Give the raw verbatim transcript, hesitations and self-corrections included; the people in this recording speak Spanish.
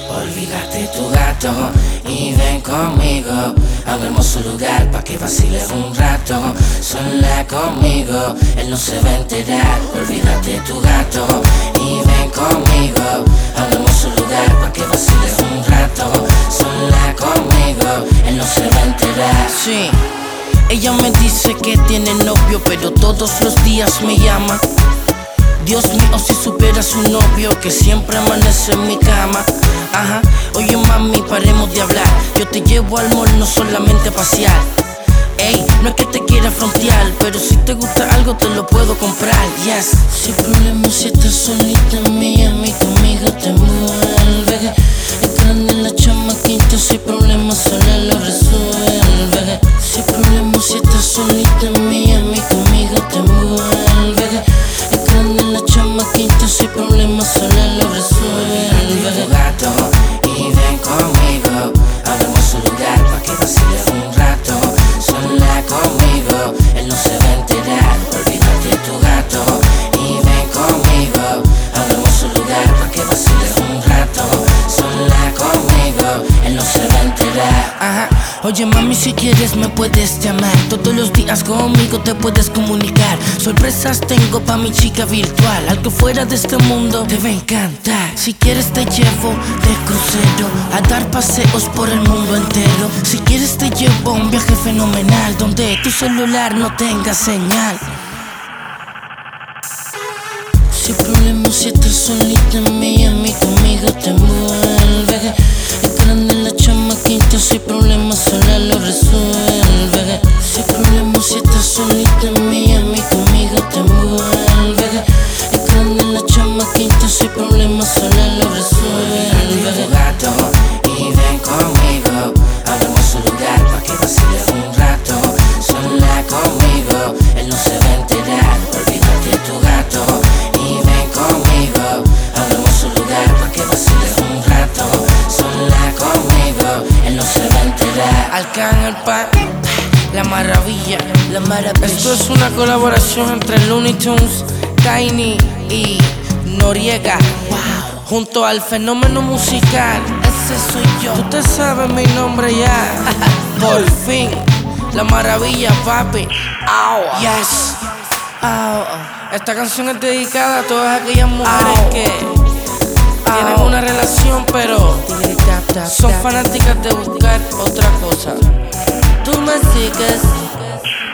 Olvídate tu gato y ven conmigo a un hermoso lugar pa' que vaciles un rato. Sola conmigo, él no se va a enterar. Olvídate tu gato y ven conmigo a un hermoso lugar pa' que vaciles un rato. Sola conmigo, él no se va a enterar. Sí, ella me dice que tiene novio, pero todos los días me llama. Dios mío, si supiera su novio que siempre amanece en mi cama. Ajá, oye mami, paremos de hablar. Yo te llevo al mall, no solamente a pasear. Ey, no es que te quiera frontear, pero si te gusta algo te lo puedo comprar, yes. Sin problema si estás solita en Miami, conmigo te mueve. Es grande la chamaquita, sin problema sola lo resuelve. Sin problema si estás solita en Miami, conmigo te mueve. Es grande la chamaquita, sin problema sola lo resuelve. Olvídate tu gato y ven conmigo a un hermoso lugar pa' que vaciles un rato. Sola conmigo, él no se va a enterar. Olvídate tu gato y ven conmigo a un hermoso lugar pa' que vaciles un rato. Sola conmigo, él no se va a enterar. Ajá. Oye mami, si quieres me puedes llamar. Todos los días conmigo te puedes comunicar. Sorpresas tengo pa' mi chica virtual. Algo fuera de este mundo te va a encantar. Si quieres te llevo de crucero a dar paseos por el mundo entero. Si quieres te llevo a un viaje fenomenal donde tu celular no tenga señal. Sin problema si estás solita en Miami, conmigo te mueve. Es grande la chamaquita, sin problema sola lo resuelve. Sin problema si estás solita en Miami, conmigo te mueve. Es grande la chamaquita, sin problema sola lo resuelve. Olvídate tu gato y ven conmigo a un hermoso lugar pa' que vaciles un rato. Sola conmigo, él no se va a enterar. Olvídate tu gato y ven conmigo a un hermoso lugar pa' que vaciles un rato. Sola conmigo, él no se va a enterar. Alcan el pan, la maravilla, La maravilla. Esto es una colaboración entre Looney Tunes, Tiny y Noriega, wow, junto al fenómeno musical. Ese soy yo. Tú te sabes mi nombre ya. Por fin, la maravilla, papi. Ow. Yes. Ow. Esta canción es dedicada a todas aquellas mujeres Ow. que tienen una relación pero son fanáticas de buscar otra cosa. Tú me sigues.